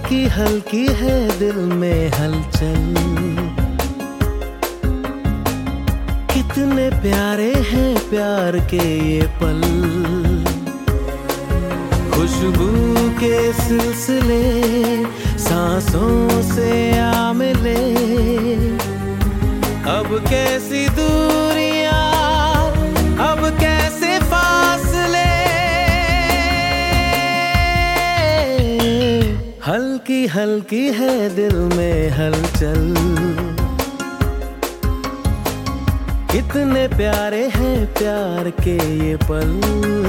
हल्की हल्की है दिल में हलचल, कितने प्यारे हैं प्यार के ये पल। खुशबू के सिलसिले सांसों से आ मिले, अब कैसी दूरियां, अब कैसे फासले। हल्की हल्की है दिल में हलचल, कितने प्यारे हैं प्यार के ये पल।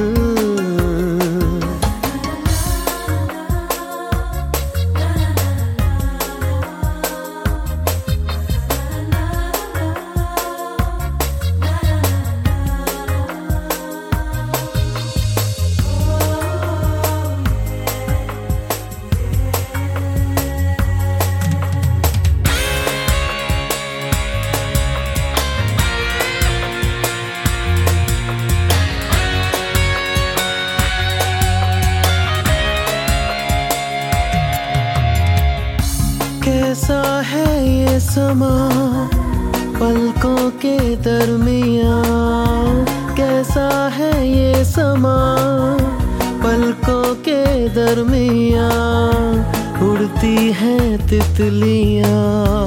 कैसा है ये समा पलकों के दरमियाँ, कैसा है ये समा पलकों के दरमियाँ। उड़ती हैं तितलियाँ,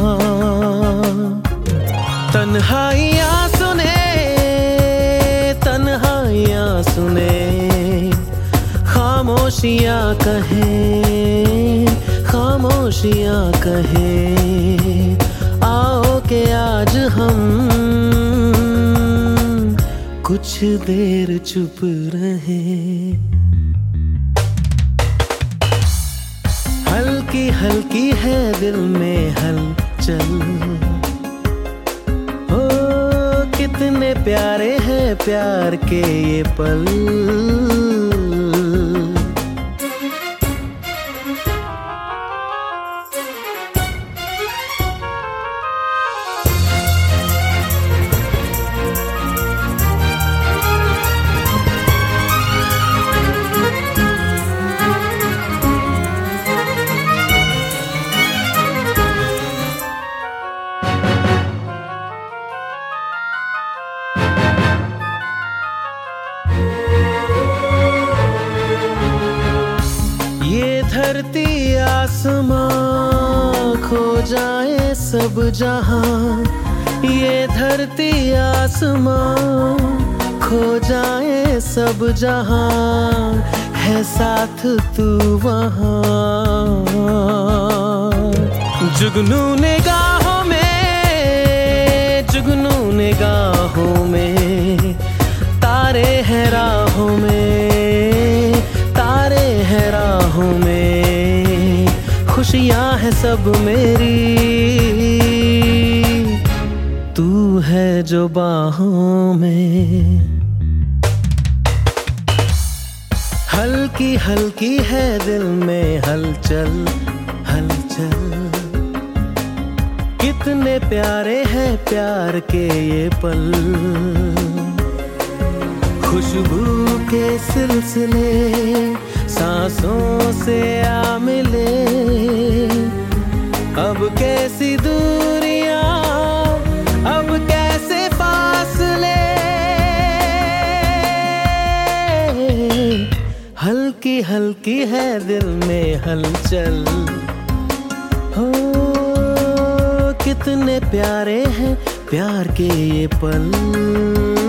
तन्हाइयाँ सुने, तन्हाइयाँ सुने, खामोशियाँ कहें, खामोशियाँ कहें। आओ के आज हम कुछ देर चुप रहें। हल्की हल्की है दिल में हलचल, ओ कितने प्यारे हैं प्यार के ये पल। धरती आसमां खो जाए सब जहां, ये धरती आसमां खो जाए सब जहां। है साथ तू वहां, जुगनू निगाहों में, जुगनू निगाहों में। तारे हैं राहों में, तारे हैं राहों में। खुशियां हैं सब मेरी, तू है जो बाहों में। हल्की हल्की है दिल में हलचल, हलचल, कितने प्यारे हैं प्यार के ये पल। खुशबू के सिलसिले सांसों से आ मिले, अब कैसी दूरियां, अब कैसे फासले। हल्की हल्की है दिल में हलचल, हो कितने प्यारे हैं प्यार के ये पल।